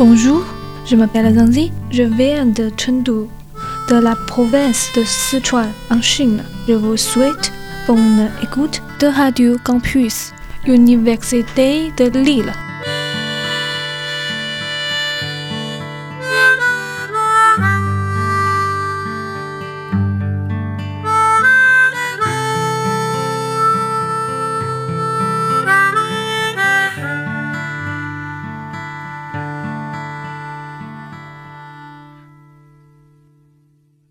Bonjour, je m'appelle Zhangzi, je viens de Chengdu, de la province de Sichuan en Chine. Je vous souhaite bonne écoute de Radio Campus, Université de Lille.